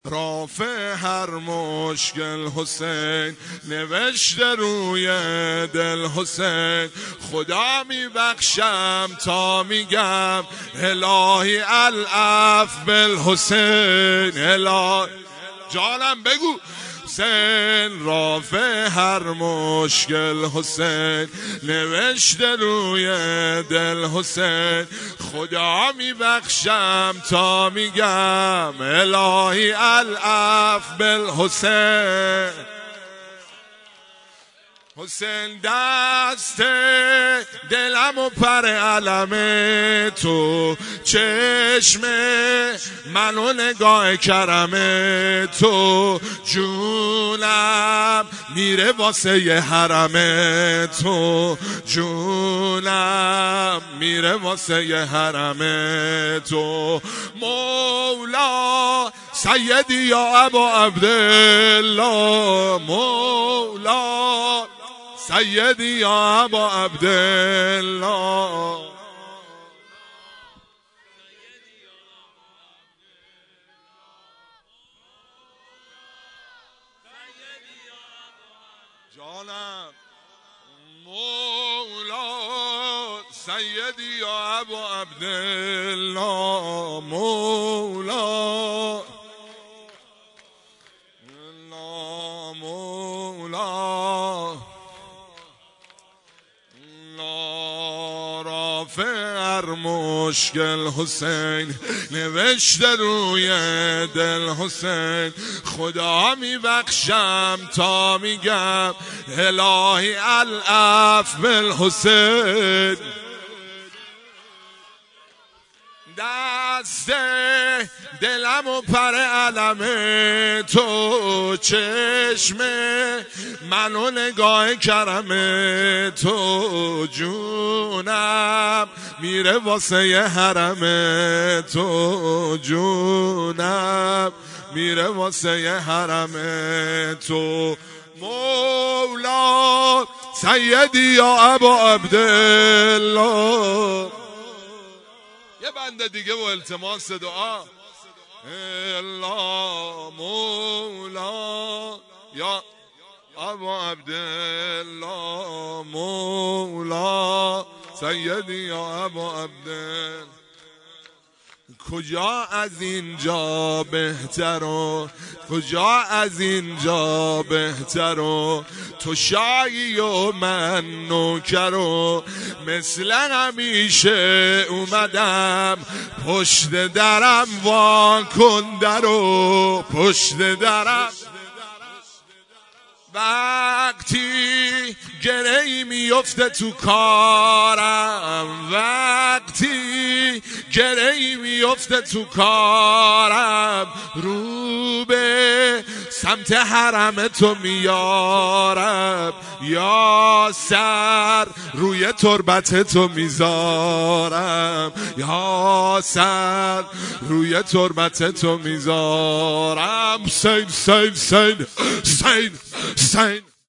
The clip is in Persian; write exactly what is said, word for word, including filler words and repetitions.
رافع هر مشکل حسین، نوشته روی دل حسین. خدا میبخشم تا میگم الهی العف بالحسین. الهی جانم بگو حسین، رافع هر مشکل حسین، نوشته روی دل حسین. خدا میبخشم تا میگم الهی العف بالحسین. حسین دست دلم و پر علم تو، چشم منو نگاه کرم تو، جونم میره واسه ی حرم تو، جونم میره واسه ی حرم تو. مولا سیدی یا ابا عبدالله، مولا سیدی یا ابا عبدالله. جانم مولا سیدی یا ابا عبدالله، مولا مولا رافع هر مشکل حسین، نوشته روی دل حسین. خدا میبخشم تا میگم الهی العف بالحسین. دست دلم و پر علم تو، چشم منو نگاه کرم تو، جونم میره واسه ی حرم تو، جونم میره واسه ی حرم تو. مولا سیدی یا ابا عبدالله. یه بنده دیگه و التماس دعا. الله مولا یا ابا عبدالله، مولا سیدی یا ابا عبدالله. کجا از اینجا بهتر و کجا از اینجا بهتر و تو شایی و من نوکر و مثل همیشه اومدم پشت درم وان کن در و پشت درم. وقتی گرهی میفته تو کارم، وقتی گرهی میفته تو کارم، رو به سمت حرم تو میارم، یا سر روی تربت تو میذارم، یا سر روی تربت تو میذارم. سین سین سین سین سین